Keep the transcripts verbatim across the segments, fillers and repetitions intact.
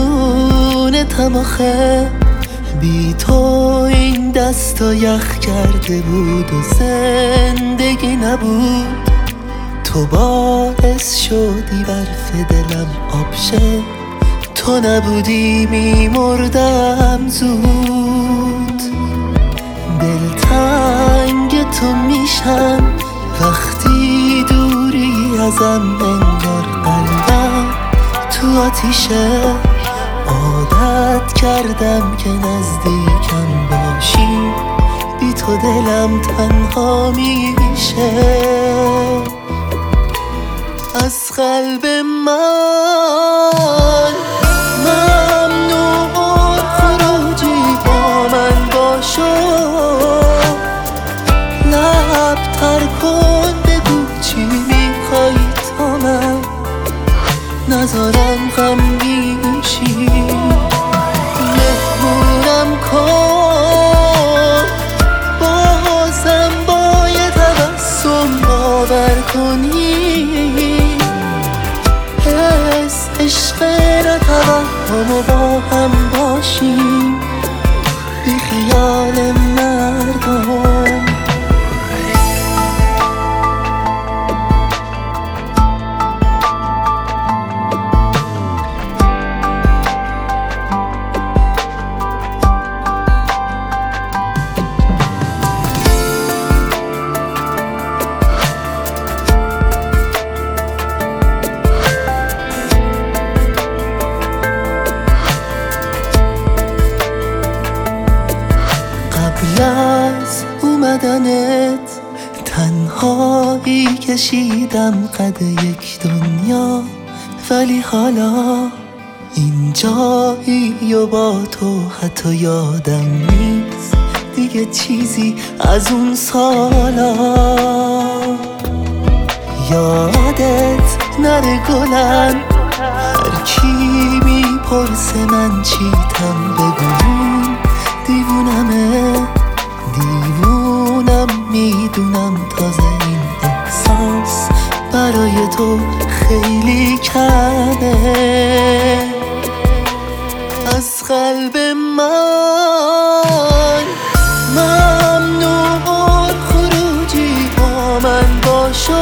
قربونتم آخه، بی تو این دستا یخ کرده بود و زندگی نبود. تو باعث شدی برف دلم آب شه، تو نبودی میمردم زود. دلتنگ تو میشم وقتی دوری ازم، انگار قلبم تو آتیشه. عادت کردم که نزدیکم باشی، بی تو دلم تنها میشه. از قلب من ممنوع خروجی، با من باشو. لب تر کن بگو چی میخوای تا من نذارم غمگین شی. مهمونم کن بازم با یه تبسم، باور کنی حس عشق نتوهم و با هم باشیم بی خیال مردم. قبل از اومدنت تنهایی کشیدم قد یک دنیا، ولی حالا این جایی و با تو حتی یادم نیست دیگه چیزی از اون سالا. یادت نره گلم، هر کی میپرسه من چیتم بگون دیوونمه. دیوونم میدونم تازه این احساس برای تو خیلی کمه. از قلب من ممنوع خروجی، با من باشو.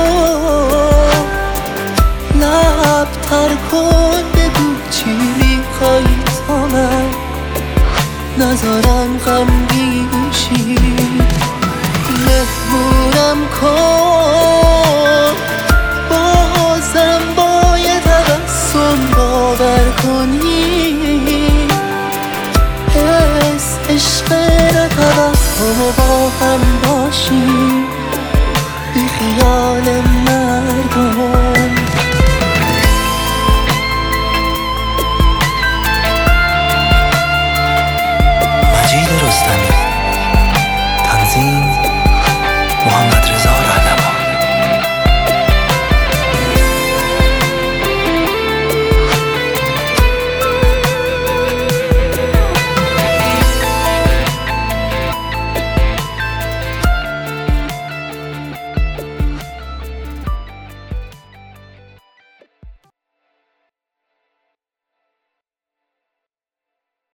لب تر کن بگو چی میخوای تا من نذارم غمگین شی. مهمونم کن بازم با یه تبسم، باور کنی حس عشق نتوهم و با هم